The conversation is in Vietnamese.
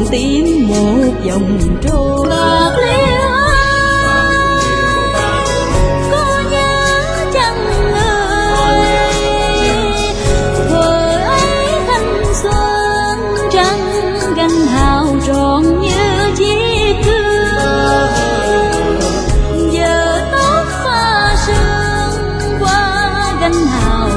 tim một vòng trôi bạc liêu ơi, có nhớ chăng ơi, thời ấy thanh xuân trăng gánh hào tròn như chiếc gương, giờ tóc pha sương qua gánh hào